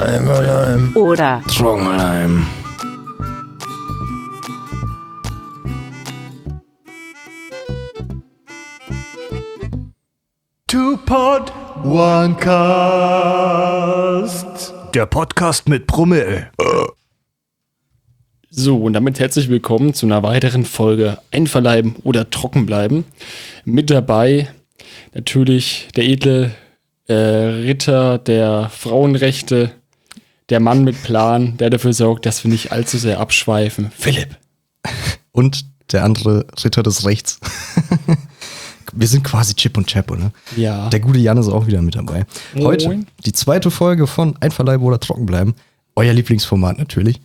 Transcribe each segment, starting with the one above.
Einfallheim oder Trockenheim. Two Pod, One Cast. Der Podcast mit Promille. So, und damit herzlich willkommen zu einer weiteren Folge Einverleiben oder Trockenbleiben. Mit dabei natürlich der edle Ritter der Frauenrechte, der Mann mit Plan, der dafür sorgt, dass wir nicht allzu sehr abschweifen. Philipp. Und der andere Ritter des Rechts. Wir sind quasi Chip und Chap, oder? Ja. Der gute Jan ist auch wieder mit dabei. Heute Moin. die zweite Folge von Einverleiben oder Trockenbleiben. Euer Lieblingsformat natürlich.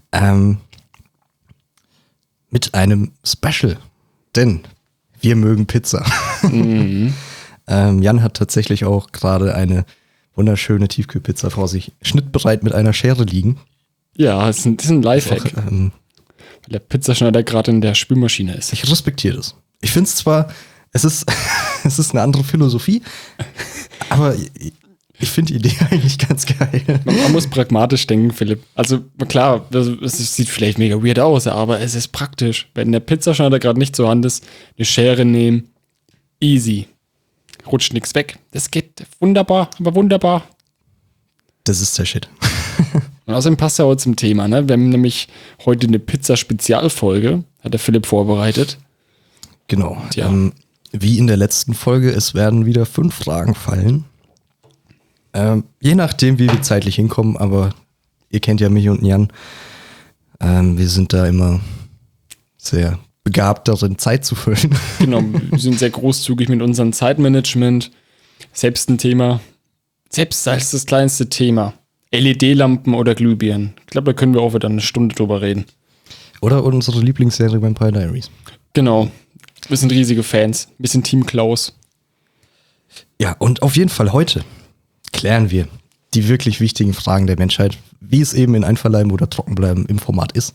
Mit einem Special. Denn wir mögen Pizza. Mhm. Jan hat tatsächlich auch gerade eine wunderschöne Tiefkühlpizza vor sich schnittbereit mit einer Schere liegen. Ja, das ist ein Lifehack, Auch, weil der Pizzaschneider gerade in der Spülmaschine ist. ich respektiere das. Ich finde es zwar, es ist eine andere Philosophie, aber ich finde die Idee eigentlich ganz geil. Man muss pragmatisch denken, Philipp. Also klar, es sieht vielleicht mega weird aus, aber es ist praktisch. Wenn der Pizzaschneider gerade nicht zur Hand ist, eine Schere nehmen, easy. Rutscht nichts weg. Das geht wunderbar, aber wunderbar. Das ist der Shit. Und außerdem passt ja heute zum Thema, ne? Wir haben nämlich heute eine Pizza-Spezialfolge, hat der Philipp vorbereitet. Genau. Ja. Wie in der letzten Folge, es werden wieder 5 Fragen fallen. Je nachdem, wie wir zeitlich hinkommen, aber ihr kennt ja mich und Jan. Wir sind da immer sehr begabt darin, Zeit zu füllen. Genau, wir sind sehr großzügig mit unserem Zeitmanagement. Selbst ein Thema, selbst als das kleinste Thema. LED-Lampen oder Glühbirnen. Ich glaube, da können wir auch wieder eine Stunde drüber reden. Oder unsere Lieblingsserie Vampire Diaries. Genau, wir sind riesige Fans. Wir sind Team Klaus. Ja, und auf jeden Fall heute klären wir die wirklich wichtigen Fragen der Menschheit, wie es eben in Einverleiben oder Trockenbleiben im Format ist.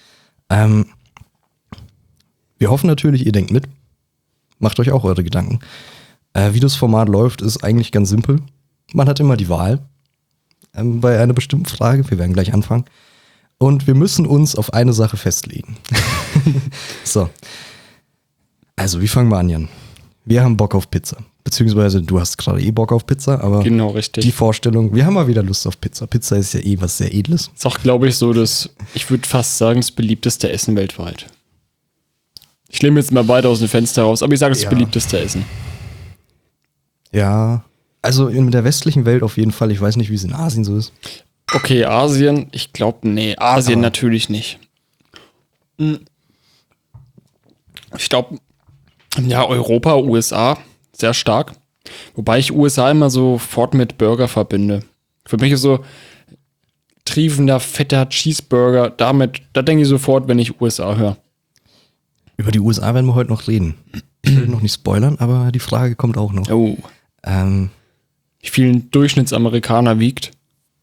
Wir hoffen natürlich, ihr denkt mit. Macht euch auch eure Gedanken. Wie das Format läuft, ist eigentlich ganz simpel. Man hat immer die Wahl bei einer bestimmten Frage. Wir werden gleich anfangen. Und wir müssen uns auf eine Sache festlegen. So. Also, wie fangen wir an, Jan? Wir haben Bock auf Pizza. Beziehungsweise, du hast gerade Bock auf Pizza, aber Genau, richtig. die Vorstellung, wir haben mal wieder Lust auf Pizza. Pizza ist ja was sehr Edles. Ist auch, glaube ich, so ich würde fast sagen, das beliebteste Essen weltweit. Ich nehme jetzt mal weiter aus dem Fenster raus, aber ich sage, das Ja. beliebteste Essen. Ja, also in der westlichen Welt auf jeden Fall. Ich weiß nicht, wie es in Asien so ist. Okay, Asien, ich glaube, nee, Asien Aber- natürlich nicht. Ich glaube, ja, Europa, USA, sehr stark. Wobei ich USA immer sofort mit Burger verbinde. Für mich ist so triefender, fetter Cheeseburger, da denke ich sofort, wenn ich USA höre. Über die USA werden wir heute noch reden. Ich will noch nicht spoilern, aber die Frage kommt auch noch. Oh, wie viel ein Durchschnittsamerikaner wiegt.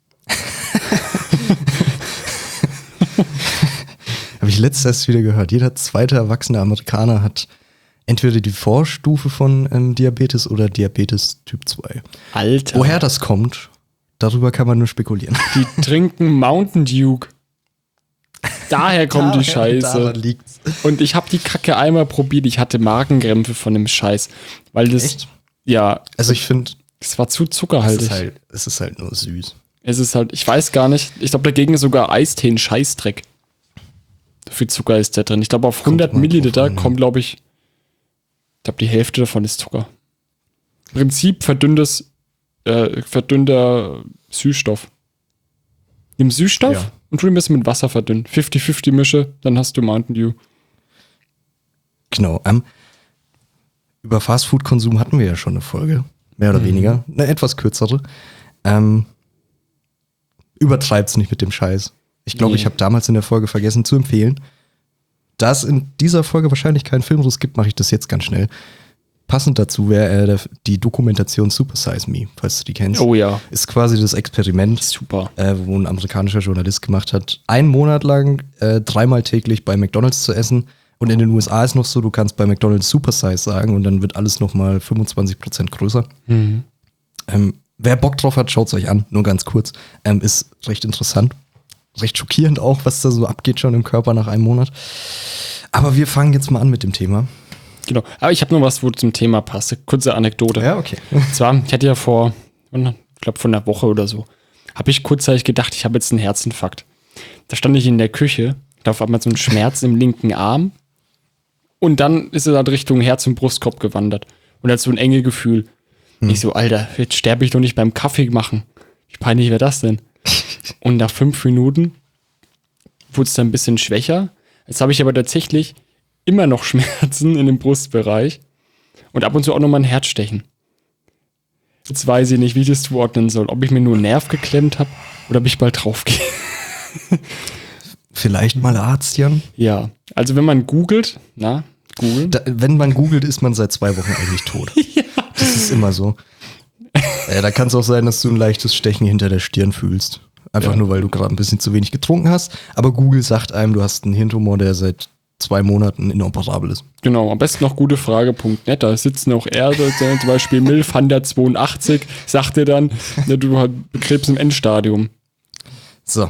Habe ich letztes erst wieder gehört. Jeder zweite erwachsene Amerikaner hat entweder die Vorstufe von Diabetes oder Diabetes Typ 2. Alter. Woher das kommt, darüber kann man nur spekulieren. Die trinken Mountain Dew. Daher kommt die Daran Scheiße. liegt's. Und ich habe die Kacke einmal probiert. Ich hatte Magenkrämpfe von dem Scheiß. Weil das, Echt? ja, Also ich finde, es war zu zuckerhaltig. es ist halt nur süß. Es ist halt, ich weiß gar nicht. Ich glaube, dagegen ist sogar Eistee ein Scheißdreck. So viel Zucker ist da drin. Ich glaube, auf 100 mal Milliliter drauf an, ja. kommt, glaube ich, die Hälfte davon ist Zucker. Im Prinzip verdünnter Süßstoff. Nimm Süßstoff Ja. und tu ihn ein bisschen mit Wasser verdünnen. 50-50 Mische, dann hast du Mountain Dew. Genau. Über Fastfood-Konsum hatten wir ja schon eine Folge. Mehr oder weniger. Eine etwas kürzere. Übertreibt's nicht mit dem Scheiß. Ich glaube, Nee. ich habe damals in der Folge vergessen zu empfehlen. Da es in dieser Folge wahrscheinlich keinen Filmriss gibt, mache ich das jetzt ganz schnell. Passend dazu wäre die Dokumentation Super Size Me, falls du die kennst. Oh ja, Ist quasi das Experiment, super. wo ein amerikanischer Journalist gemacht hat, 1 Monat lang 3-mal täglich bei McDonald's zu essen. Und in den USA ist noch so, du kannst bei McDonald's Super Size sagen und dann wird alles nochmal 25% größer. Mhm. wer Bock drauf hat, schaut es euch an, nur ganz kurz. Ist recht interessant, recht schockierend auch, was da so abgeht schon im Körper nach einem Monat. Aber wir fangen jetzt mal an mit dem Thema. Genau. Aber ich habe noch was, wo zum Thema passt. Kurze Anekdote. Ja, okay. Und zwar, ich hatte ja vor einer Woche oder so, habe ich kurzzeitig gedacht, ich habe jetzt einen Herzinfarkt. Da stand ich in der Küche, da auf einmal so ein Schmerz im linken Arm und dann ist es halt Richtung Herz- und Brustkorb gewandert. Und hat so ein enge Gefühl. Ich so, Alter, jetzt sterbe ich doch nicht beim Kaffee machen. Wie peinlich wäre das denn? Und nach 5 Minuten wurde es dann ein bisschen schwächer. Jetzt habe ich aber tatsächlich immer noch Schmerzen in dem Brustbereich und ab und zu auch nochmal ein Herzstechen. Jetzt weiß ich nicht, wie ich das zuordnen soll. Ob ich mir nur einen Nerv geklemmt habe oder ob ich bald draufgehe. Vielleicht mal Arzt, Jan? Ja, also wenn man googelt, googeln. Wenn man googelt, ist man seit 2 Wochen eigentlich tot. Ja. Das ist immer so. Da kann es auch sein, dass du ein leichtes Stechen hinter der Stirn fühlst. Einfach nur, weil du gerade ein bisschen zu wenig getrunken hast. Aber Google sagt einem, du hast einen Hirntumor, der seit 2 Monaten inoperabel ist. Genau, am besten noch gutefrage.net. Da sitzen auch zum Beispiel Milfander82, sagt dir dann, du hast Krebs im Endstadium. So.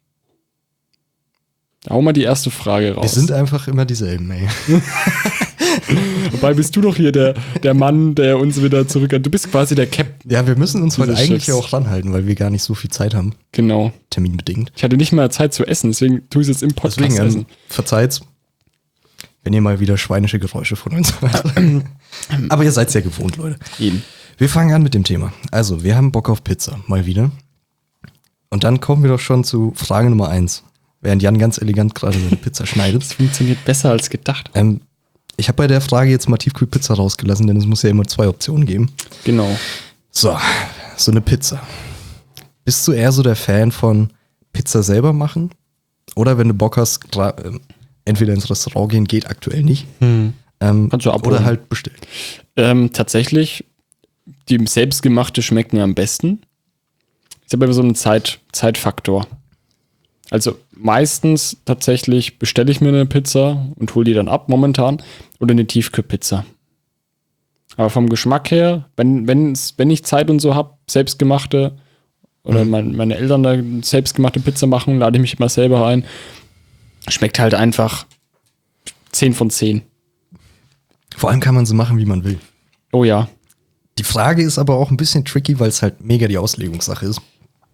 Da hau mal die erste Frage raus. Wir sind einfach immer dieselben, ey. Wobei bist du doch hier der Mann, der uns wieder zurück hat. Du bist quasi der Captain. Ja, wir müssen uns heute dieses eigentlich Schiffs. auch ranhalten, weil wir gar nicht so viel Zeit haben. Genau. Terminbedingt. Ich hatte nicht mal Zeit zu essen, deswegen tue ich es jetzt im Podcast Deswegen, essen. verzeiht's, wenn ihr mal wieder schweinische Geräusche von uns hört. Aber ihr seid ja gewohnt, Leute. Eben. Wir fangen an mit dem Thema. Also, wir haben Bock auf Pizza, mal wieder. Und dann kommen wir doch schon zu Frage Nummer 1. Während Jan ganz elegant gerade seine Pizza schneidet. Das funktioniert besser als gedacht. Ich habe bei der Frage jetzt mal Tiefkühlpizza rausgelassen, denn es muss ja immer 2 Optionen geben. Genau. So eine Pizza. Bist du eher so der Fan von Pizza selber machen? Oder wenn du Bock hast, entweder ins Restaurant gehen, geht aktuell nicht. Kannst du abholen. Oder halt bestellen. Tatsächlich, die selbstgemachte schmecken mir am besten. Ist aber so ein Zeitfaktor. Also meistens tatsächlich bestelle ich mir eine Pizza und hole die dann ab momentan oder eine Tiefkühlpizza. Aber vom Geschmack her, wenn ich Zeit und so habe, selbstgemachte oder meine Eltern da selbstgemachte Pizza machen, lade ich mich immer selber ein. Schmeckt halt einfach 10 von 10. Vor allem kann man sie machen, wie man will. Oh ja. Die Frage ist aber auch ein bisschen tricky, weil es halt mega die Auslegungssache ist.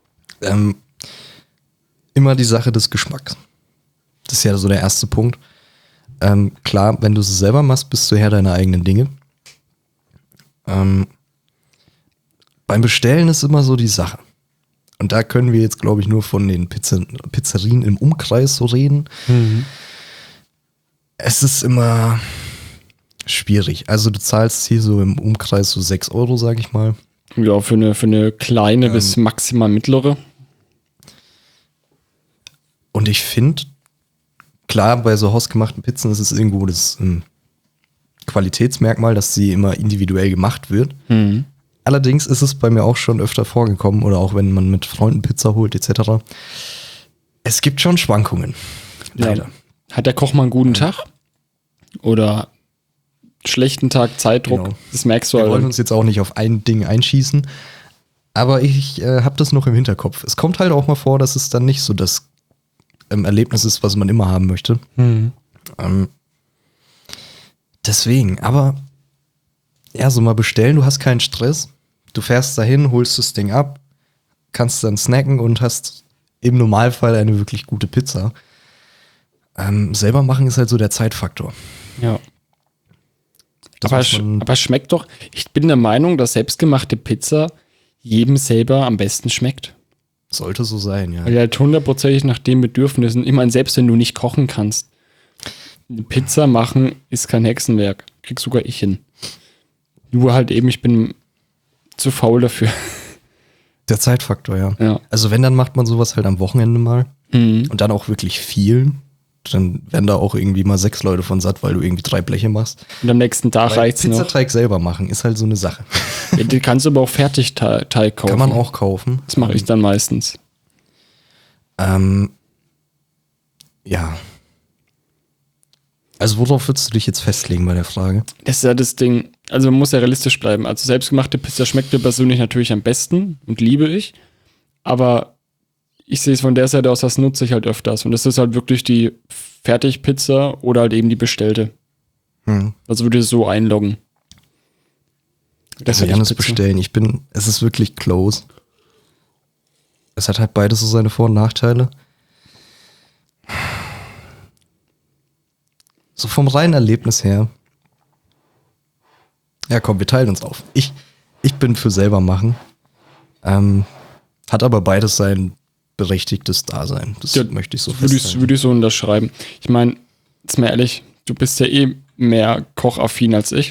Immer die Sache des Geschmacks. Das ist ja so der erste Punkt. Klar, wenn du es selber machst, bist du Herr deiner eigenen Dinge. Beim Bestellen ist immer so die Sache. Und da können wir jetzt, glaube ich, nur von den Pizzerien im Umkreis so reden. Es ist immer schwierig. Also du zahlst hier so im Umkreis so 6 Euro, sag ich mal. Ja, für eine kleine bis maximal mittlere. Und ich finde, klar, bei so hausgemachten Pizzen ist es irgendwo das Qualitätsmerkmal, dass sie immer individuell gemacht wird. Allerdings ist es bei mir auch schon öfter vorgekommen, oder auch wenn man mit Freunden Pizza holt etc. Es gibt schon Schwankungen. Leider. Ja. Hat der Koch mal einen guten Tag? Oder schlechten Tag, Zeitdruck? Genau. Das merkst du Wir wollen halt. uns jetzt auch nicht auf ein Ding einschießen, aber ich habe das noch im Hinterkopf. Es kommt halt auch mal vor, dass es dann nicht so das Erlebnis ist, was man immer haben möchte. Deswegen, aber ja, so mal bestellen, du hast keinen Stress. Du fährst dahin, holst das Ding ab, kannst dann snacken und hast im Normalfall eine wirklich gute Pizza. Selber machen ist halt so der Zeitfaktor. Ja. Das Aber, muss man- aber es schmeckt doch, ich bin der Meinung, dass selbstgemachte Pizza jedem selber am besten schmeckt. Sollte so sein, ja. Weil die halt 100%ig nach den Bedürfnissen, ich meine, selbst wenn du nicht kochen kannst, eine Pizza machen ist kein Hexenwerk. Krieg sogar ich hin. Nur halt eben, ich bin zu faul dafür. Der Zeitfaktor, ja. Ja. Also wenn, dann macht man sowas halt am Wochenende mal. Und dann auch wirklich viel. Dann werden da auch irgendwie mal 6 Leute von satt, weil du irgendwie 3 Bleche machst. Und am nächsten Tag Weil reicht's noch. Pizzateig selber machen ist halt so eine Sache. Ja, die kannst du aber auch Fertigteig kaufen. Kann man auch kaufen. Das mache ich dann meistens. Ja. Also worauf würdest du dich jetzt festlegen bei der Frage? Das ist ja das Ding. also man muss ja realistisch bleiben. Also selbstgemachte Pizza schmeckt mir persönlich natürlich am besten und liebe ich. Aber ich sehe es von der Seite aus, das nutze ich halt öfters. Und das ist halt wirklich die Fertigpizza oder halt eben die bestellte. Also würde ich es so einloggen. Das will Janis bestellen. Es ist wirklich close. Es hat halt beides so seine Vor- und Nachteile. So vom reinen Erlebnis her. Ja, komm, wir teilen uns auf. Ich bin für selber machen. Hat aber beides sein berechtigtes Dasein. Das möchte ich so festhalten. Würde ich so unterschreiben. Ich meine, jetzt mal ehrlich, du bist ja eh mehr kochaffin als ich.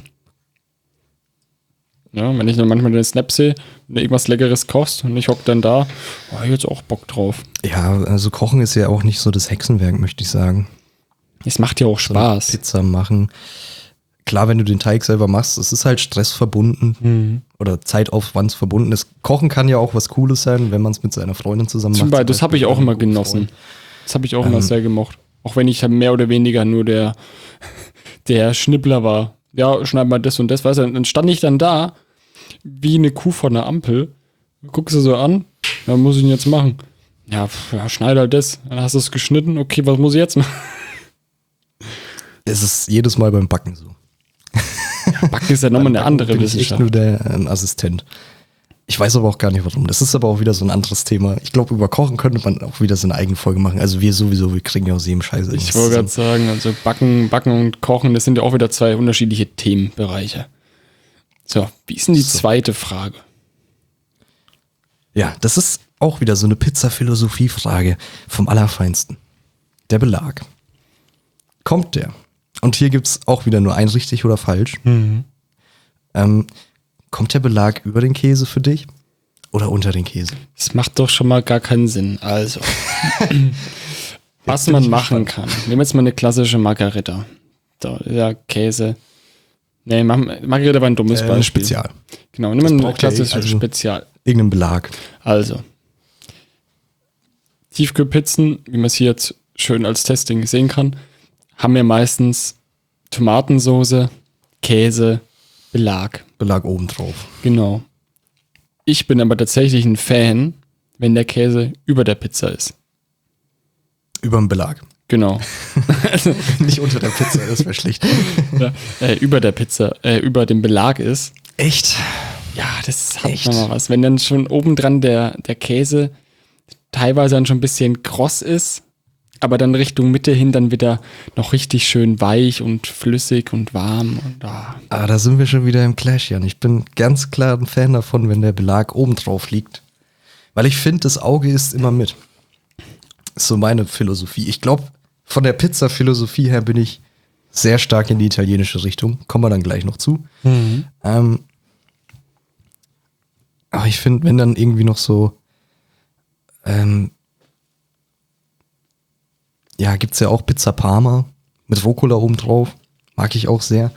Ja, wenn ich dann manchmal den Snap sehe, wenn du irgendwas Leckeres kochst und ich hock dann da, hab ich jetzt auch Bock drauf. Ja, also Kochen ist ja auch nicht so das Hexenwerk, möchte ich sagen. Es macht ja auch Spaß. So Pizza machen. Klar, wenn du den Teig selber machst, es ist halt stressverbunden oder zeitaufwandsverbunden. Das Kochen kann ja auch was Cooles sein, wenn man es mit seiner Freundin zusammen macht. Das habe ich auch immer genossen. Das habe ich auch immer sehr gemocht. Auch wenn ich mehr oder weniger nur der Schnippler war. Ja, schneid mal das und das. Weißt du, dann stand ich dann da, wie eine Kuh vor einer Ampel. Guckst du so an, was muss ich denn jetzt machen? Ja, schneid halt das. Dann hast du es geschnitten. Okay, was muss ich jetzt machen? Es ist jedes Mal beim Backen so. Ja, Backen ist ja nochmal eine andere Wissenschaft. Ich bin echt nur der Assistent. Ich weiß aber auch gar nicht warum. Das ist aber auch wieder so ein anderes Thema. Ich glaube, über Kochen könnte man auch wieder so eine eigene Folge machen. Also wir kriegen ja aus jedem Scheiße. Ich wollte gerade sagen, also Backen und Kochen, das sind ja auch wieder zwei unterschiedliche Themenbereiche. So, wie ist denn die zweite Frage? Ja, das ist auch wieder so eine Pizza-Philosophie-Frage vom Allerfeinsten. Der Belag. Kommt der? Und hier gibt es auch wieder nur ein richtig oder falsch. Kommt der Belag über den Käse für dich oder unter den Käse? Das macht doch schon mal gar keinen Sinn. Also, was man machen kann. Nehmen wir jetzt mal eine klassische Margarita. Da, ja, Käse. Nee, Margarita war ein dummes Beispiel. Spezial. Genau, nehmen wir eine klassische Spezial. Irgendeinen Belag. Also, Tiefkühlpizzen, wie man es hier jetzt schön als Testing sehen kann, haben wir meistens Tomatensoße, Käse, Belag. Belag obendrauf. Genau. Ich bin aber tatsächlich ein Fan, wenn der Käse über der Pizza ist. Über dem Belag. Genau. Nicht unter der Pizza, das wäre schlecht. Ja, über der Pizza, über dem Belag ist. Echt? Ja, das hat nochmal was. Wenn dann schon obendran der Käse teilweise dann schon ein bisschen kross ist, aber dann Richtung Mitte hin dann wieder noch richtig schön weich und flüssig und warm. Und, da sind wir schon wieder im Clash, Jan. Ich bin ganz klar ein Fan davon, wenn der Belag oben drauf liegt. Weil ich finde, das Auge isst immer mit. Ist so meine Philosophie. Ich glaube, von der Pizza-Philosophie her bin ich sehr stark in die italienische Richtung. Kommen wir dann gleich noch zu. Aber ich finde, wenn dann irgendwie noch so gibt's ja auch Pizza Parma mit Rucola oben drauf. Mag ich auch sehr.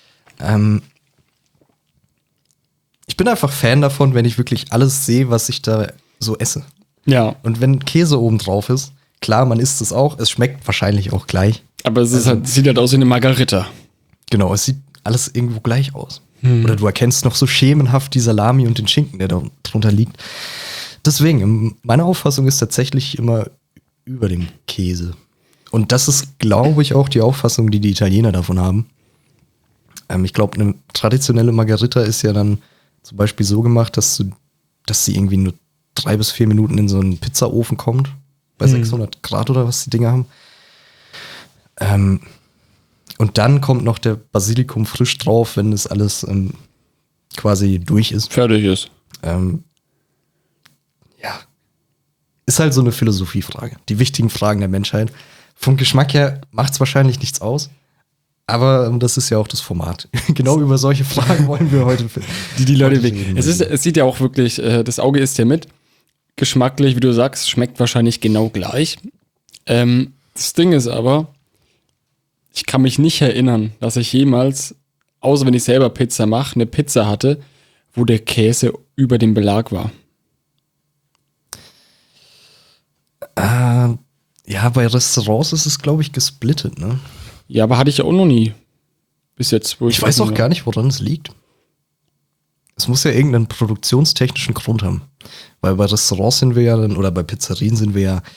Ich bin einfach Fan davon, wenn ich wirklich alles sehe, was ich da so esse. ja. Und wenn Käse oben drauf ist, klar, man isst es auch. Es schmeckt wahrscheinlich auch gleich. Aber es ist sieht halt aus wie eine Margarita. Genau, es sieht alles irgendwo gleich aus. Oder du erkennst noch so schemenhaft die Salami und den Schinken, der da drunter liegt. Deswegen, meine Auffassung ist tatsächlich immer über dem Käse. Und das ist, glaube ich, auch die Auffassung, die Italiener davon haben. Ich glaube, eine traditionelle Margarita ist ja dann zum Beispiel so gemacht, dass sie irgendwie nur 3 bis 4 Minuten in so einen Pizzaofen kommt. Bei 600 Grad oder was die Dinger haben. Und dann kommt noch der Basilikum frisch drauf, wenn das alles quasi durch ist. Fertig ist. Ist halt so eine Philosophiefrage. Die wichtigen Fragen der Menschheit. Vom Geschmack her macht es wahrscheinlich nichts aus. Aber das ist ja auch das Format. Genau über solche Fragen wollen wir heute die Leute wegen. Es sieht ja auch wirklich, das Auge isst ja mit. Geschmacklich, wie du sagst, schmeckt wahrscheinlich genau gleich. Das Ding ist aber, ich kann mich nicht erinnern, dass ich jemals, außer wenn ich selber Pizza mache, eine Pizza hatte, wo der Käse über dem Belag war. Ja, bei Restaurants ist es, glaube ich, gesplittet, ne? Ja, aber hatte ich ja auch noch nie. Bis jetzt, wo Ich weiß auch gar nicht, woran es liegt. Es muss ja irgendeinen produktionstechnischen Grund haben. Weil bei Restaurants sind wir ja dann, oder bei Pizzerien sind wir ja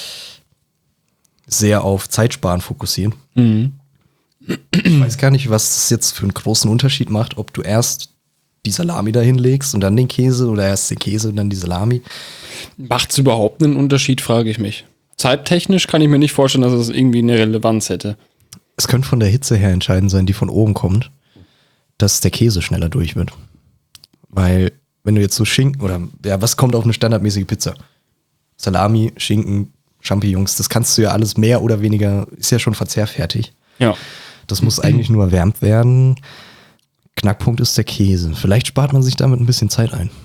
sehr auf Zeitsparen fokussiert. Mhm. Ich weiß gar nicht, was das jetzt für einen großen Unterschied macht, ob du erst die Salami da hinlegst und dann den Käse oder erst den Käse und dann die Salami. Macht es überhaupt einen Unterschied, frage ich mich. Zeittechnisch kann ich mir nicht vorstellen, dass es irgendwie eine Relevanz hätte. Es könnte von der Hitze her entscheidend sein, die von oben kommt, dass der Käse schneller durch wird. Weil, wenn du jetzt so Schinken oder, ja, was kommt auf eine standardmäßige Pizza? Salami, Schinken, Champignons, das kannst du ja alles mehr oder weniger, ist ja schon verzehrfertig. Ja. Das muss eigentlich nur erwärmt werden. Knackpunkt ist der Käse. Vielleicht spart man sich damit ein bisschen Zeit ein.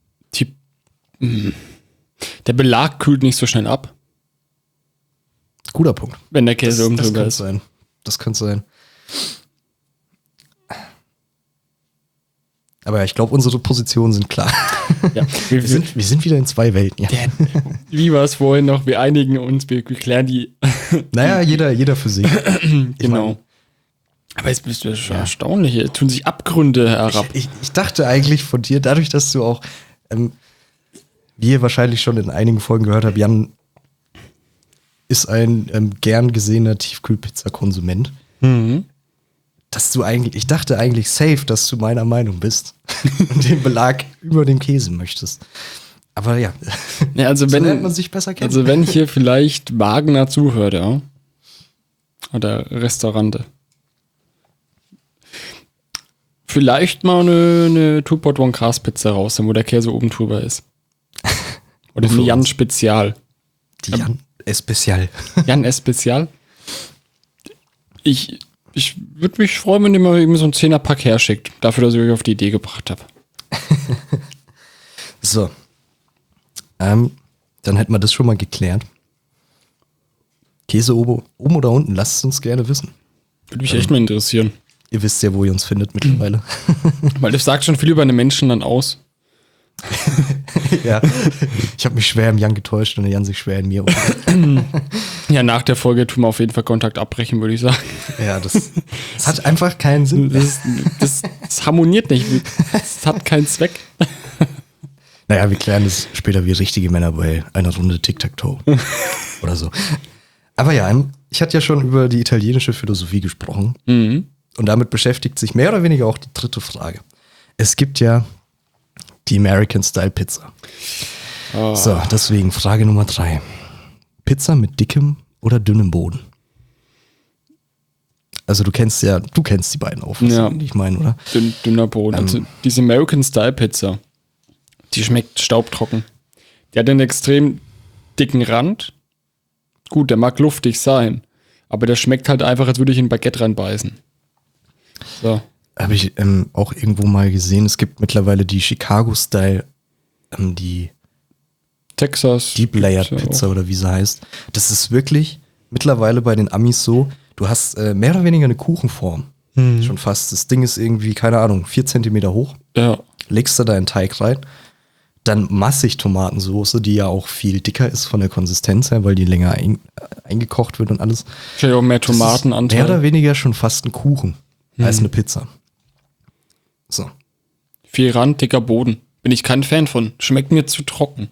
Der Belag kühlt nicht so schnell ab, Guter Punkt. wenn der Käse oben das drüber könnte ist. sein. Das könnte sein. Aber ja, ich glaube, unsere Positionen sind klar. Ja. Wir sind wieder in zwei Welten. Ja. Wie war es vorhin noch? Wir einigen uns, wir klären die. Naja, jeder für sich. Genau. Aber jetzt bist du schon erstaunlich. Hier tun sich Abgründe herab. Ich dachte eigentlich von dir, dadurch, dass du auch, wie ihr wahrscheinlich schon in einigen Folgen gehört habt, Jan ist ein gern gesehener Tiefkühlpizza-Konsument. Mhm. Dass du eigentlich, ich dachte eigentlich safe, dass du meiner Meinung bist und den Belag über dem Käse möchtest. Aber ja, Ja, also so wenn lernt man sich besser kennen. Also wenn hier vielleicht Wagner zuhört, ja. Oder Restaurante. Vielleicht mal eine Two-Pot-One-Cast-Pizza raus, wo der Käse oben drüber ist. Oder Für eine uns. Jan Spezial. Die Jan Especial. Jan S. Spezial. Ich würde mich freuen, wenn ihr mal irgendwie so einen 10er-Pack herschickt. Dafür, dass ich euch auf die Idee gebracht habe. So. Dann hätten wir das schon mal geklärt. Käse oben oder unten, lasst es uns gerne wissen. Würde mich echt mal interessieren. Ihr wisst ja, wo ihr uns findet mittlerweile. Weil das sagt schon viel über einen Menschen dann aus. Ja. Ich habe mich schwer im Jan getäuscht und der Jan sich schwer in mir. Ja, nach der Folge tun wir auf jeden Fall Kontakt abbrechen, würde ich sagen. Ja, das hat einfach keinen Sinn. Das harmoniert nicht. Das hat keinen Zweck. Naja, wir klären das später wie richtige Männer bei einer Runde Tic-Tac-Toe oder so. Aber ja, ich hatte ja schon über die italienische Philosophie gesprochen. Mhm. Und damit beschäftigt sich mehr oder weniger auch die dritte Frage. Es gibt ja die American Style Pizza. Oh. So, deswegen Frage Nummer 3. Pizza mit dickem oder dünnem Boden? Also du kennst die beiden Auffassungen, Ja. die ich meine, oder? Dünner Boden. Also diese American Style Pizza, die schmeckt staubtrocken. Die hat einen extrem dicken Rand. Gut, der mag luftig sein, aber der schmeckt halt einfach, als würde ich in ein Baguette reinbeißen. So. Habe ich auch irgendwo mal gesehen, es gibt mittlerweile die Chicago-Style, die Texas. Deep Layered gibt's ja Pizza auch. oder wie sie heißt. Das ist wirklich mittlerweile bei den Amis so, du hast mehr oder weniger eine Kuchenform. Schon fast. Das Ding ist irgendwie, keine Ahnung, 4 Zentimeter hoch. Ja. Legst da deinen Teig rein. Dann massig Tomatensoße, die ja auch viel dicker ist von der Konsistenz her, weil die länger eingekocht wird und alles. Vielleicht auch mehr Das ist Tomatenanteil. mehr oder weniger schon fast ein Kuchen als eine Pizza. So. Viel Rand, dicker Boden. Bin ich kein Fan von. Schmeckt mir zu trocken.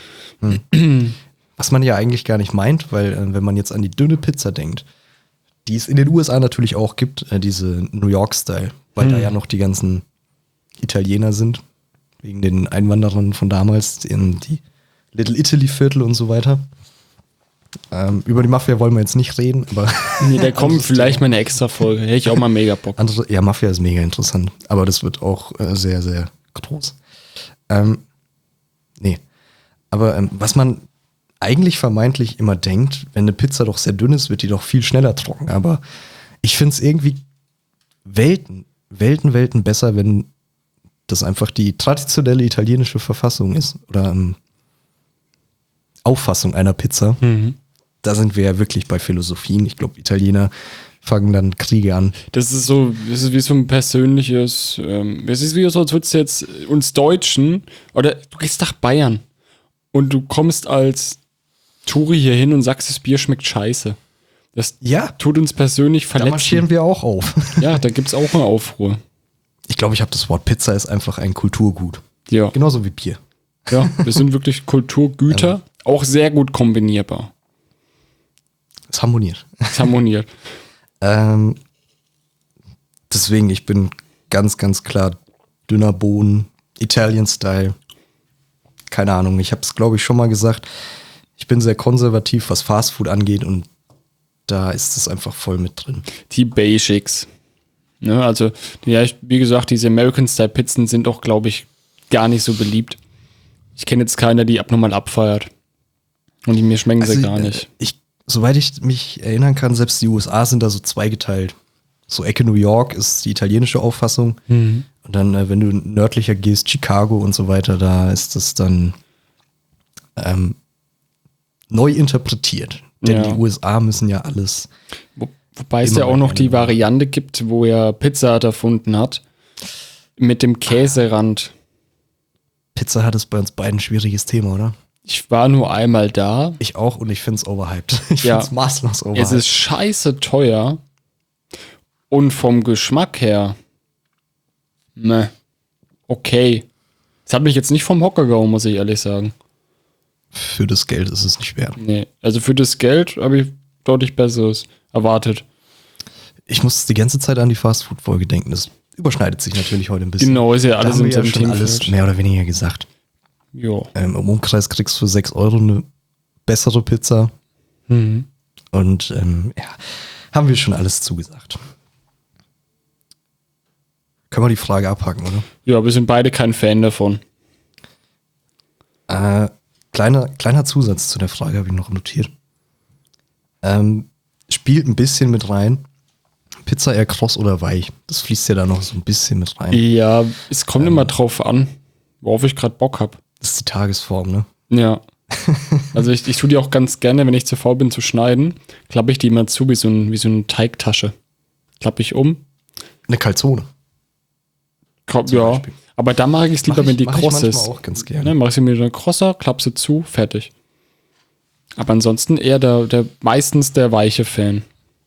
Was man ja eigentlich gar nicht meint, weil wenn man jetzt an die dünne Pizza denkt, die es in den USA natürlich auch gibt, diese New York-Style, weil da ja noch die ganzen Italiener sind, wegen den Einwanderern von damals, die Little Italy-Viertel und so weiter. Über die Mafia wollen wir jetzt nicht reden, aber Nee, da kommt vielleicht mal eine extra Folge. Hätte ich auch mal mega Bock. ja, Mafia ist mega interessant, aber das wird auch sehr, sehr groß. Nee, aber was man eigentlich vermeintlich immer denkt, wenn eine Pizza doch sehr dünn ist, wird die doch viel schneller trocken. Aber ich finde es irgendwie Welten besser, wenn das einfach die traditionelle italienische Verfassung ist oder Auffassung einer Pizza. Da sind wir ja wirklich bei Philosophien. Ich glaube, Italiener fangen dann Kriege an. Das ist wie so ein persönliches, es ist wie so, als würdest du jetzt uns Deutschen, oder du gehst nach Bayern und du kommst als Touri hier hin und sagst, das Bier schmeckt scheiße. Das Ja, tut uns persönlich da verletzen. marschieren wir auch auf. Ja, da gibt es auch eine Aufruhr. Ich glaube, ich habe das Wort Pizza ist einfach ein Kulturgut. Ja, Genauso wie Bier. ja, wir sind wirklich Kulturgüter, auch sehr gut kombinierbar. Es harmoniert. Es harmoniert. Deswegen, ich bin ganz, ganz klar dünner Boden, Italian-Style. Keine Ahnung, ich habe es, glaube ich, schon mal gesagt. Ich bin sehr konservativ, was Fastfood angeht und da ist es einfach voll mit drin. Die Basics. Ne, also, ja, wie gesagt, diese American-Style-Pizzen sind auch, glaube ich, gar nicht so beliebt. Ich kenne jetzt keiner, die abnormal abfeiert. Und mir schmecken sie gar nicht. Soweit ich mich erinnern kann, selbst die USA sind da so zweigeteilt. So Ecke New York ist die italienische Auffassung. Und dann, wenn du nördlicher gehst, Chicago und so weiter, da ist das dann neu interpretiert. Denn Ja. die USA müssen ja alles. Wobei es Immer ja auch mal noch die gerne. Variante gibt, wo er Pizza Hut erfunden hat. Mit dem Käserand. Pizza Hut ist bei uns beiden ein schwieriges Thema, oder? Ich war nur einmal da. Ich auch und ich finde es overhyped. Ich Ja. finde es maßlos overhyped. Es ist scheiße teuer. Und vom Geschmack her. Ne. Okay. Das hat mich jetzt nicht vom Hocker gehauen, muss ich ehrlich sagen. Für das Geld ist es nicht wert. Nee. Also für das Geld habe ich deutlich Besseres erwartet. Ich muss die ganze Zeit an die Fastfood-Folge denken. Das überschneidet sich natürlich heute ein bisschen. Genau, ist ja Da alles haben im wir ja selben schon alles Themenfeld. mehr oder weniger gesagt. Ja. Im Umkreis kriegst du für 6 Euro eine bessere Pizza. Mhm. Und ja, haben wir schon alles zugesagt. Können wir die Frage abhaken, oder? Ja, wir sind beide kein Fan davon. Kleiner Zusatz zu der Frage habe ich noch notiert. Spielt ein bisschen mit rein. Pizza eher kross oder weich? Das fließt ja da noch so ein bisschen mit rein. Ja, es kommt immer drauf an, worauf ich gerade Bock habe. Das ist die Tagesform, ne? Ja. Also ich tue die auch ganz gerne, wenn ich zu faul bin zu schneiden, klappe ich die immer zu wie so eine Teigtasche. Klappe ich um. Eine Calzone. Zum Ja, Beispiel. aber da mag ich es lieber, wenn die mach ich kross manchmal ist. auch ganz gerne. Ne, mach ich sie mir dann krosser, klapp sie zu, fertig. Aber ansonsten eher meistens der weiche Fan.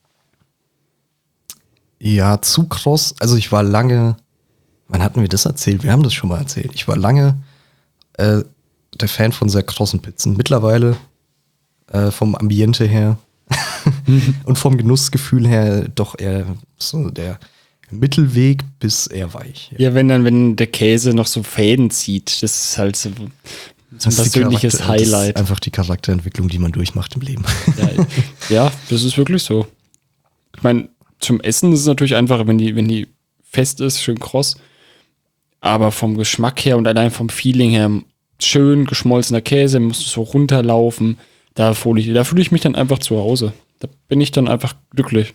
Ja, zu kross. Also ich war lange, wann hatten wir das erzählt? Wir haben das schon mal erzählt. Ich war lange der Fan von sehr krossen Pizzen. Mittlerweile vom Ambiente her und vom Genussgefühl her doch eher so der Mittelweg bis eher weich. Ja, wenn der Käse noch so Fäden zieht, das ist halt so ein Das ist die persönliches Das ist Highlight. einfach die Charakterentwicklung, die man durchmacht im Leben. Ja, das ist wirklich so. Ich meine, zum Essen ist es natürlich einfacher, wenn die fest ist, schön kross. Aber vom Geschmack her und allein vom Feeling her, schön geschmolzener Käse, muss so runterlaufen. Da fühle ich mich dann einfach zu Hause. Da bin ich dann einfach glücklich.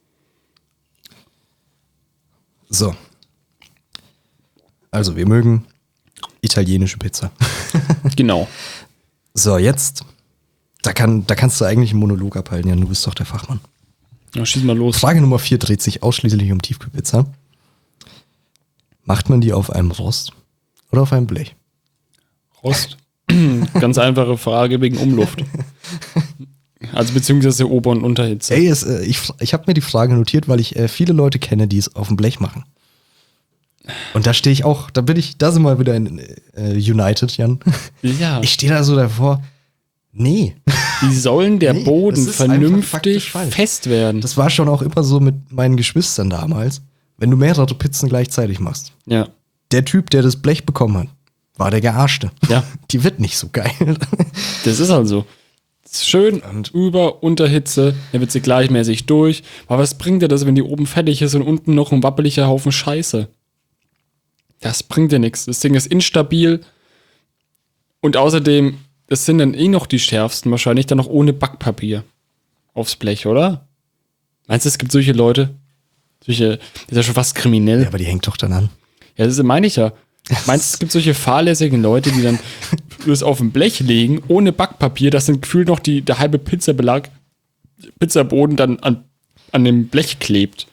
So. Also, wir mögen italienische Pizza. Genau. So, jetzt. Da kannst du eigentlich einen Monolog abhalten, Jan, du bist doch der Fachmann. Ja, schieß mal los. Frage Nummer 4 dreht sich ausschließlich um Tiefkühlpizza. Macht man die auf einem Rost oder auf einem Blech? Rost. Ganz einfache Frage wegen Umluft. Also beziehungsweise Ober- und Unterhitze. Ey, ich habe mir die Frage notiert, weil ich viele Leute kenne, die es auf dem Blech machen. Und da stehe ich auch, da sind wir wieder in United, Jan. Ja, Ich stehe da so davor, nee. wie sollen der Nee, Boden das ist einfach vernünftig faktisch falsch. fest werden? Das war schon auch immer so mit meinen Geschwistern damals. Wenn du mehrere Pizzen gleichzeitig machst. Ja. Der Typ, der das Blech bekommen hat, war der Gearschte. Ja. Die wird nicht so geil. Das ist also schön Über- Unterhitze, dann wird sie gleichmäßig durch. Aber was bringt dir das, wenn die oben fertig ist und unten noch ein wappeliger Haufen Scheiße? Das bringt dir nichts. Das Ding ist instabil. Und außerdem, das sind dann eh noch die schärfsten, wahrscheinlich dann noch ohne Backpapier aufs Blech, oder? Meinst du, es gibt solche Leute? Das ist ja schon fast kriminell. Ja, aber die hängt doch dann an. Ja, das meine ich ja. Meinst du, es gibt solche fahrlässigen Leute, die dann das auf ein Blech legen, ohne Backpapier, das sind gefühlt noch der halbe Pizzaboden dann an dem Blech klebt.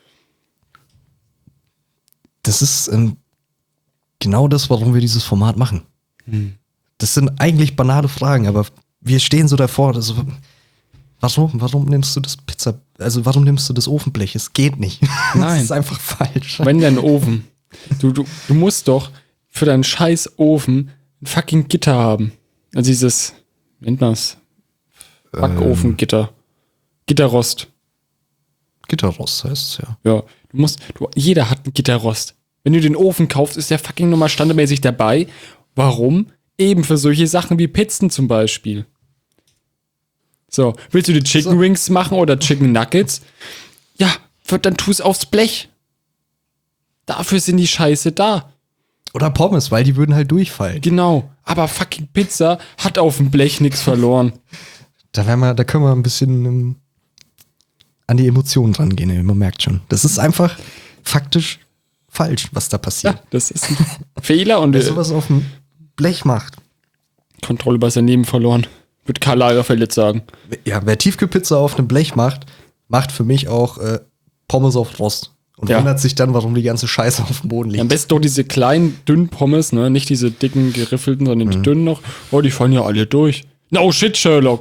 Das ist genau das, warum wir dieses Format machen. Das sind eigentlich banale Fragen, aber wir stehen so davor, Warum nimmst du das warum nimmst du das Ofenblech? Es geht nicht. Nein. Das ist einfach falsch. Wenn dein Ofen. Du musst doch für deinen scheiß Ofen ein fucking Gitter haben. Also dieses, wie nennt man das? Backofengitter. Gitterrost. Gitterrost heißt es ja. Ja, jeder hat ein Gitterrost. Wenn du den Ofen kaufst, ist der fucking nochmal standardmäßig dabei. Warum? Eben für solche Sachen wie Pizzen zum Beispiel. So, willst du die Chicken Wings machen oder Chicken Nuggets? Ja, dann tu es aufs Blech. Dafür sind die Scheiße da. Oder Pommes, weil die würden halt durchfallen. Genau, aber fucking Pizza hat auf dem Blech nichts verloren. Da können wir ein bisschen an die Emotionen rangehen, ey. Man merkt schon. Das ist einfach faktisch falsch, was da passiert. Ja, das ist ein Fehler und Wer sowas auf dem Blech macht. Kontrolle über sein Leben verloren. Wird Karl Lagerfeld jetzt sagen. Ja, wer Tiefkühlpizza auf einem Blech macht für mich auch Pommes auf Rost. Und wundert sich dann, warum die ganze Scheiße auf dem Boden liegt. Am besten doch diese kleinen, dünnen Pommes, ne? Nicht diese dicken, geriffelten, sondern die dünnen noch. Oh, die fallen ja alle durch. No shit, Sherlock.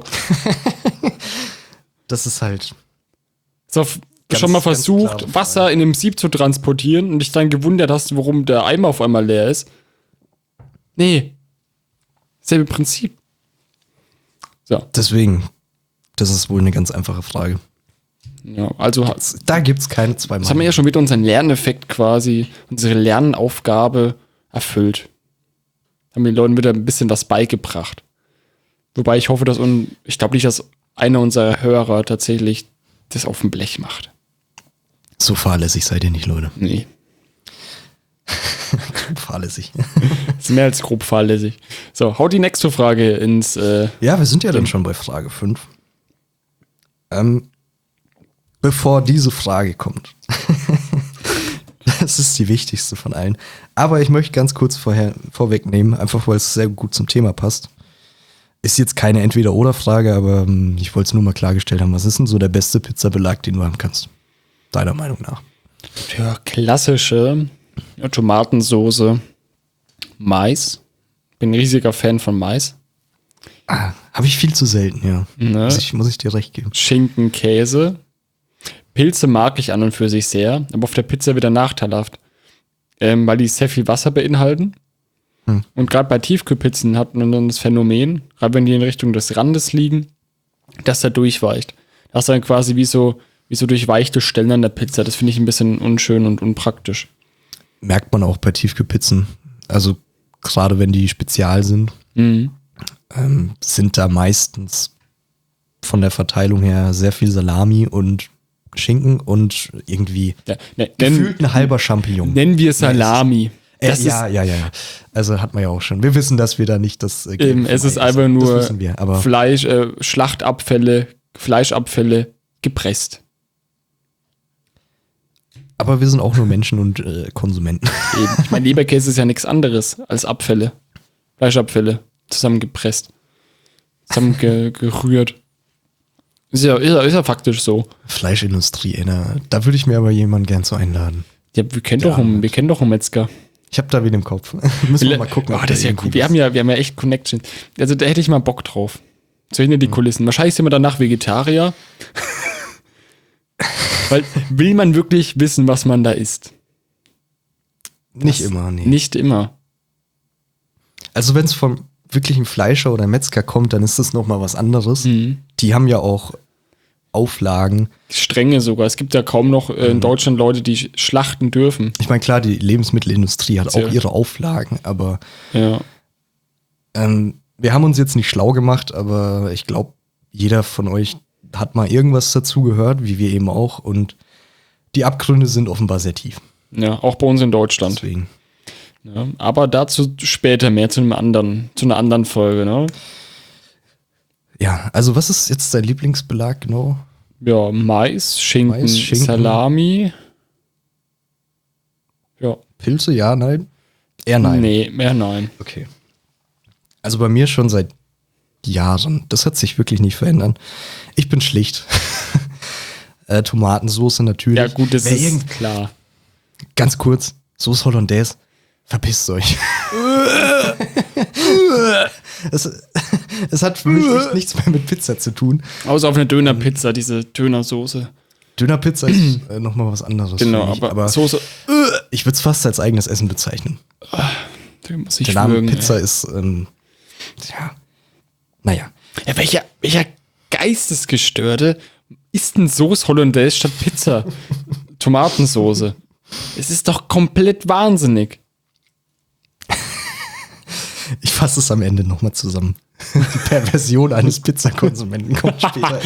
Das ist halt... So, schon mal versucht, klare Wasser in einem Sieb zu transportieren und dich dann gewundert hast, warum der Eimer auf einmal leer ist? Nee. Selbe Prinzip. So. Deswegen, das ist wohl eine ganz einfache Frage. Ja, also Da gibt's keine zwei das haben wir ja schon wieder unseren Lerneffekt quasi, unsere Lernaufgabe erfüllt. Haben den Leuten wieder ein bisschen was beigebracht. Wobei ich hoffe, ich glaube nicht, dass einer unserer Hörer tatsächlich das auf dem Blech macht. So fahrlässig seid ihr nicht, Leute. Nee. Fahrlässig. Ist mehr als grob fahrlässig. So, haut die nächste Frage ins... Ja, wir sind ja dann schon bei Frage 5. Bevor diese Frage kommt. Das ist die wichtigste von allen. Aber ich möchte ganz kurz vorwegnehmen, einfach weil es sehr gut zum Thema passt. Ist jetzt keine Entweder-Oder-Frage, aber ich wollte es nur mal klargestellt haben. Was ist denn so der beste Pizzabelag, den du haben kannst? Deiner Meinung nach. Ja, klassische Tomatensoße, Mais. Bin ein riesiger Fan von Mais. Habe ich viel zu selten, ja. Ne? Muss ich dir recht geben. Schinken, Käse. Pilze mag ich an und für sich sehr, aber auf der Pizza wieder nachteilhaft. Weil die sehr viel Wasser beinhalten. Und gerade bei Tiefkühlpizzen hat man dann das Phänomen, gerade wenn die in Richtung des Randes liegen, dass der durchweicht. Das ist dann quasi wie so durchweichte Stellen an der Pizza. Das finde ich ein bisschen unschön und unpraktisch. Merkt man auch bei Tiefkühlpizzen. Also gerade wenn die spezial sind, sind da meistens von der Verteilung her sehr viel Salami und Schinken und irgendwie gefühlt ein halber Champignon. Nennen wir Salami. Ja. Also hat man ja auch schon. Wir wissen, dass wir da nicht das... es ist einfach nur das wissen wir, aber Fleisch, Schlachtabfälle, Fleischabfälle gepresst. Aber wir sind auch nur Menschen und Konsumenten. Eben. Ich meine, Leberkäse ist ja nichts anderes als Abfälle. Fleischabfälle. Zusammengepresst. Zusammengerührt. Ist ja faktisch so. Fleischindustrie, da würde ich mir aber jemanden gern so einladen. Ja, wir kennen doch einen Metzger. Ich habe da wen im Kopf. Müssen wir mal gucken. Oh, das ist ja cool. Wir haben ja echt Connections. Also da hätte ich mal Bock drauf. So hinter die Kulissen. Wahrscheinlich sind wir danach Vegetarier. Weil will man wirklich wissen, was man da isst? Nicht immer, nee. Nicht immer. Also wenn es vom wirklichen Fleischer oder Metzger kommt, dann ist das nochmal was anderes. Die haben ja auch Auflagen. Strenge sogar. Es gibt ja kaum noch in Deutschland Leute, die schlachten dürfen. Ich meine, klar, die Lebensmittelindustrie hat auch ihre Auflagen, aber ja. Wir haben uns jetzt nicht schlau gemacht, aber ich glaube, jeder von euch hat mal irgendwas dazu gehört, wie wir eben auch. Und die Abgründe sind offenbar sehr tief. Ja, auch bei uns in Deutschland. Deswegen. Ja, aber dazu später mehr zu einer anderen Folge, ne? Ja, also was ist jetzt dein Lieblingsbelag genau? Ja, Mais, Schinken, Salami. Ja. Pilze, ja, nein? Eher nein. Nee, mehr nein. Okay. Also bei mir schon seit Jahren. Das hat sich wirklich nicht verändert. Ich bin schlicht. Tomatensoße natürlich. Ja gut, das ist klar. Ganz kurz, Sauce Hollandaise. Verpisst euch. Es hat für mich echt nichts mehr mit Pizza zu tun. Außer auf einer Dönerpizza, diese Dönersoße. Dönerpizza ist nochmal was anderes. Genau, für mich. aber Soße. Ich würde es fast als eigenes Essen bezeichnen. Da muss ich Der Name schwören, Pizza ey. ist, naja. Ja, welcher Geistesgestörte isst denn Sauce Hollandaise statt Pizza? Tomatensoße. Es ist doch komplett wahnsinnig. Ich fasse es am Ende nochmal zusammen. Die Perversion eines Pizzakonsumenten kommt später.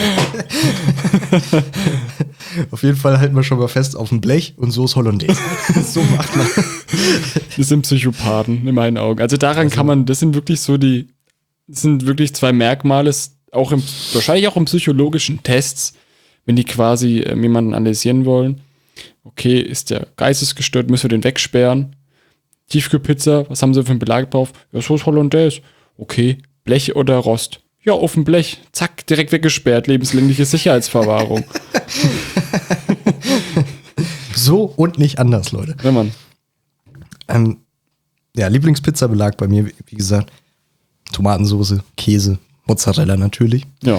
Auf jeden Fall halten wir schon mal fest auf dem Blech und Sauce Hollandaise. So macht man. Das sind Psychopathen in meinen Augen. Also daran kann man, das sind wirklich zwei Merkmale, wahrscheinlich auch im psychologischen Tests, wenn die quasi jemanden analysieren wollen. Okay, ist der geistesgestört, müssen wir den wegsperren. Tiefkühlpizza, was haben sie für einen Belag drauf? Ja, Sauce Hollandaise. Okay, Blech oder Rost? Ja, auf dem Blech. Zack, direkt weggesperrt. Lebenslängliche Sicherheitsverwahrung. So und nicht anders, Leute. Wenn man. Ja, Lieblingspizzabelag bei mir, wie gesagt, Tomatensoße, Käse, Mozzarella natürlich. Ja.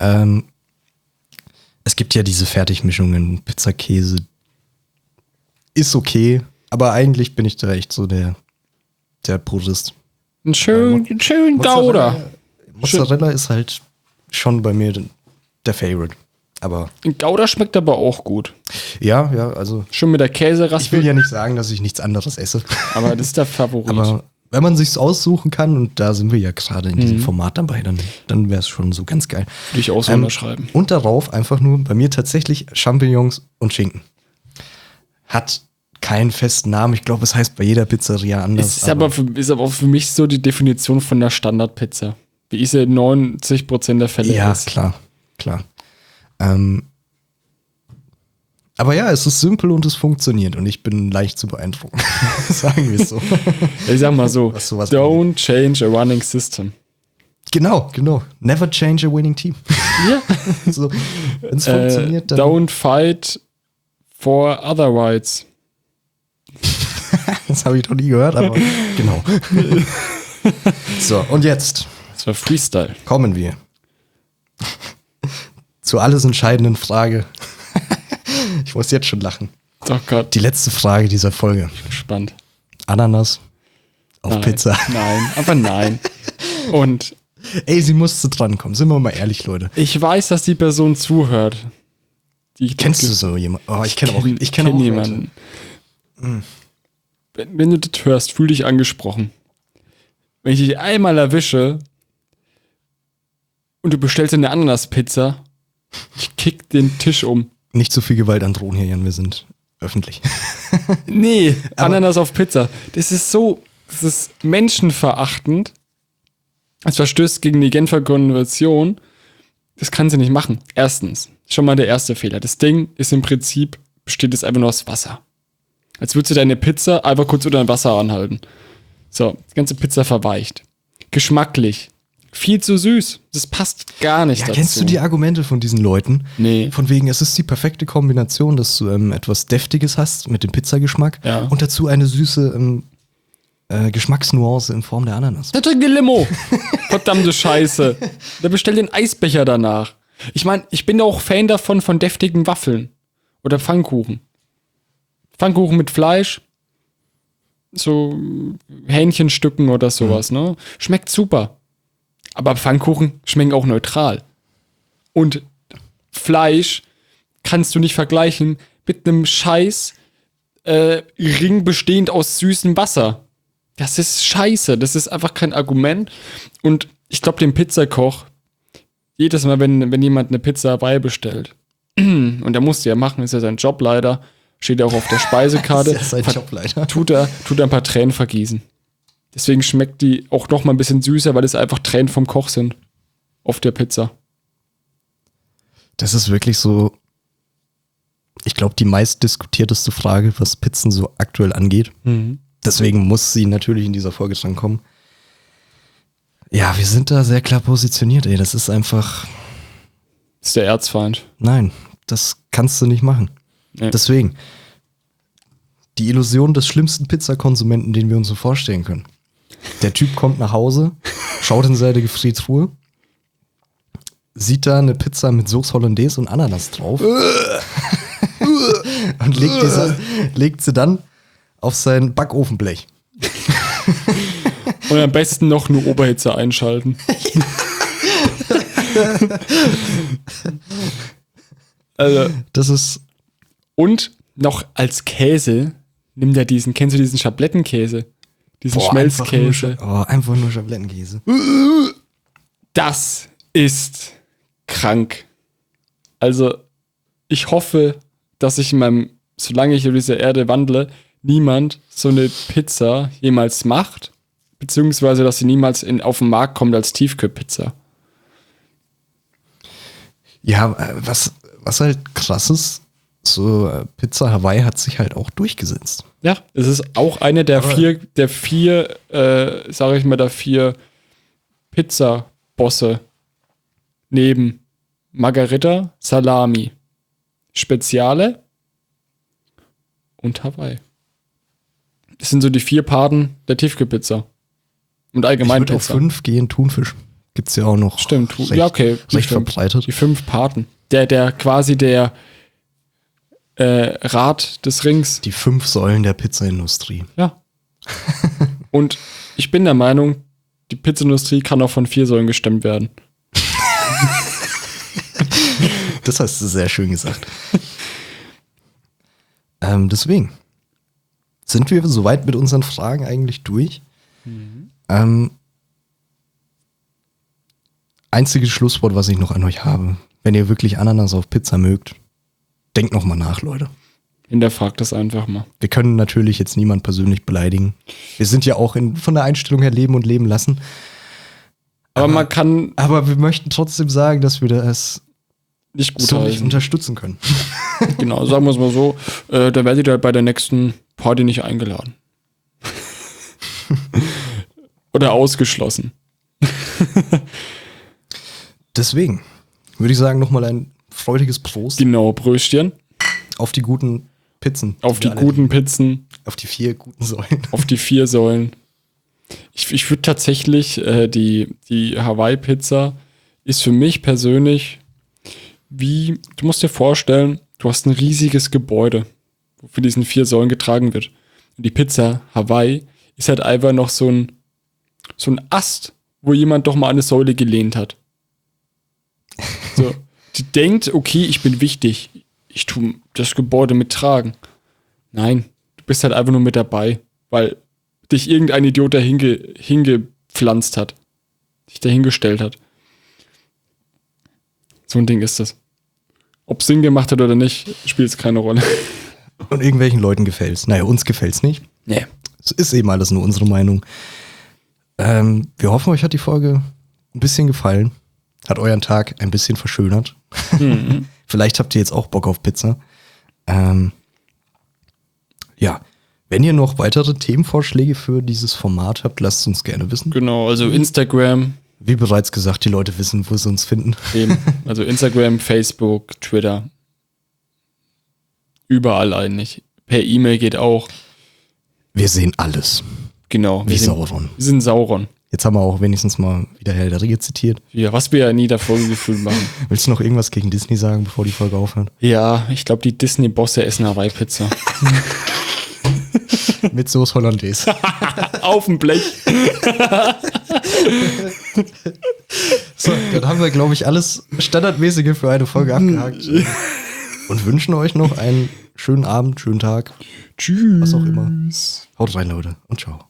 Es gibt ja diese Fertigmischungen, Pizza, Käse. Ist okay, aber eigentlich bin ich da echt so der Purist. Einen schönen Gouda. Mozzarella ist halt schon bei mir der Favorite. Aber Ein Gouda schmeckt aber auch gut. ja, also Schön mit der ich will Käseraspel. ja nicht sagen, dass ich nichts anderes esse. Aber das ist der Favorit. Aber wenn man sich's aussuchen kann, und da sind wir ja gerade in diesem Format dabei, dann wäre es schon so ganz geil. Würde ich auch so unterschreiben. Und darauf einfach nur bei mir tatsächlich Champignons und Schinken. Hat keinen festen Namen. Ich glaube, es heißt bei jeder Pizzeria anders. Es ist aber für mich so die Definition von der Standardpizza. Wie ich sie in 90% der Fälle ja, esse. klar. Aber ja, es ist simpel und es funktioniert und ich bin leicht zu beeindrucken. Sagen wir es so. Ich sag mal so, Was sowas don't change a running system. Genau. Never change a winning team. Ja. So, wenn es funktioniert, dann. Don't fight for other rights. Das habe ich noch nie gehört, aber genau. So, und jetzt Das war Freestyle. kommen wir zur alles entscheidenden Frage. Ich muss jetzt schon lachen. Oh Gott, Die letzte Frage dieser Folge. gespannt. Ananas auf Nein. Pizza. Nein, aber nein. Und Ey, sie musste drankommen. Sind wir mal ehrlich, Leute. ich weiß, dass die Person zuhört. Kennst du so jemanden? Oh, ich kenne auch kenn jemanden. Wenn du das hörst, fühl dich angesprochen. Wenn ich dich einmal erwische und du bestellst eine Ananaspizza, ich kick den Tisch um. Nicht so viel Gewalt androhen hier, Jan. Wir sind öffentlich. Nee, Ananas auf Pizza. Das ist menschenverachtend. Es verstößt gegen die Genfer Konvention. Das kann sie nicht machen. Erstens, schon mal der erste Fehler. Das Ding ist im Prinzip, besteht es einfach nur aus Wasser. Als würdest du deine Pizza einfach kurz unter Wasser anhalten. So, die ganze Pizza verweicht. Geschmacklich. Viel zu süß. Das passt gar nicht Ja, dazu. kennst du die Argumente von diesen Leuten? Nee. Von wegen, es ist die perfekte Kombination, dass du etwas Deftiges hast mit dem Pizzageschmack Ja. und dazu eine süße Geschmacksnuance in Form der Ananas. Der trinkt Limo. Verdammte Scheiße. Der bestellt den Eisbecher danach. Ich meine, ich bin auch Fan davon von deftigen Waffeln. Oder Pfannkuchen. Pfannkuchen mit Fleisch. So Hähnchenstücken oder sowas, ne? Schmeckt super. Aber Pfannkuchen schmecken auch neutral. Und Fleisch kannst du nicht vergleichen mit einem Scheiß Ring bestehend aus süßem Wasser. Das ist scheiße. Das ist einfach kein Argument. Und ich glaube, dem Pizzakoch, jedes Mal, wenn jemand eine Pizza beibestellt, und er muss die ja machen, ist ja sein Job leider, steht auch auf der Speisekarte, Das ist sein Job leider. tut er ein paar Tränen vergießen. Deswegen schmeckt die auch noch mal ein bisschen süßer, weil es einfach Tränen vom Koch sind. Auf der Pizza. Das ist wirklich so, ich glaube, die meistdiskutierteste Frage, was Pizzen so aktuell angeht. Deswegen muss sie natürlich in dieser Folge dran kommen. Ja, wir sind da sehr klar positioniert, ey. Das ist einfach, Das ist der Erzfeind. nein, das kannst du nicht machen. Nee. Deswegen, die Illusion des schlimmsten Pizzakonsumenten, den wir uns so vorstellen können. Der Typ kommt nach Hause, schaut in seine Gefriertruhe, sieht da eine Pizza mit Sauce Hollandaise und Ananas drauf und legt sie dann auf sein Backofenblech. Und am besten noch eine Oberhitze einschalten. Also, Das ist, und noch als Käse nimmt er kennst du diesen Schablettenkäse? Diesen Schmelzkäse. einfach nur Schablettenkäse. Das ist krank. Also, ich hoffe, dass solange ich auf dieser Erde wandle, niemand so eine Pizza jemals macht, beziehungsweise, dass sie niemals auf den Markt kommt als Tiefkühlpizza. Ja, was halt krass ist, so Pizza Hawaii hat sich halt auch durchgesetzt. Ja, es ist auch eine der vier Pizza-Bosse neben Margarita, Salami, Speziale und Hawaii. Das sind so die 4 Parten der Tiefkühlpizza. Und allgemein Ich würde auf Pizza. 5 gehen, Thunfisch. Gibt's ja auch noch. Stimmt, recht, ja, okay. Recht stimmt. verbreitet. Die 5 Parten. Der quasi der Rad des Rings. Die 5 Säulen der Pizzaindustrie. Ja. Und ich bin der Meinung, die Pizzaindustrie kann auch von 4 Säulen gestemmt werden. Das hast du sehr schön gesagt. Deswegen sind wir soweit mit unseren Fragen eigentlich durch. Einziges Schlusswort, was ich noch an euch habe. Wenn ihr wirklich Ananas auf Pizza mögt, denkt noch mal nach, Leute. Hinterfragt das einfach mal. Wir können natürlich jetzt niemand persönlich beleidigen. Wir sind ja auch von der Einstellung her leben und leben lassen. Aber man kann Aber wir möchten trotzdem sagen, dass wir das nicht gut so nicht heißen. unterstützen können. Genau, sagen wir es mal so. Da werdet ihr halt bei der nächsten Party nicht eingeladen. Oder ausgeschlossen. Deswegen würde ich sagen, nochmal ein freudiges Prost Genau, Bröstchen. auf die guten Pizzen. Auf die wir alle guten lieben. Pizzen. Auf die 4 guten Säulen. Auf die 4 Säulen. Ich würde tatsächlich, die Hawaii-Pizza ist für mich persönlich du musst dir vorstellen, du hast ein riesiges Gebäude, wo für diesen 4 Säulen getragen wird. Und die Pizza Hawaii ist halt einfach noch so ein Ast, wo jemand doch mal an eine Säule gelehnt hat. So, die denkt, okay, ich bin wichtig. Ich tue das Gebäude mittragen. Nein, du bist halt einfach nur mit dabei, weil dich irgendein Idiot da hingepflanzt hat. Dich dahingestellt hat. So ein Ding ist das. Ob es Sinn gemacht hat oder nicht, spielt es keine Rolle. Und irgendwelchen Leuten gefällt's. Naja, uns gefällt's nicht. Nee. Es ist eben alles nur unsere Meinung. Wir hoffen, euch hat die Folge ein bisschen gefallen. Hat euren Tag ein bisschen verschönert. Mhm. Vielleicht habt ihr jetzt auch Bock auf Pizza. Ja, wenn ihr noch weitere Themenvorschläge für dieses Format habt, lasst uns gerne wissen. Genau, also Instagram, Wie bereits gesagt, die Leute wissen, wo sie uns finden. eben. Also Instagram, Facebook, Twitter. Überall eigentlich. Per E-Mail geht auch. Wir sehen alles. Genau. Wie Sauron. Wir sind Sauron. Jetzt haben wir auch wenigstens mal wieder Herr der Ringe zitiert. Ja, was wir ja nie davor gefühlt machen. Willst du noch irgendwas gegen Disney sagen, bevor die Folge aufhört? Ja, ich glaube, die Disney-Bosse essen Hawaii-Pizza. Mit Sauce Hollandaise. Auf dem Blech. So, dann haben wir, glaube ich, alles Standardmäßige für eine Folge abgehakt. Und wünschen euch noch einen schönen Abend, schönen Tag. Tschüss. Was auch immer. Haut rein, Leute. Und ciao.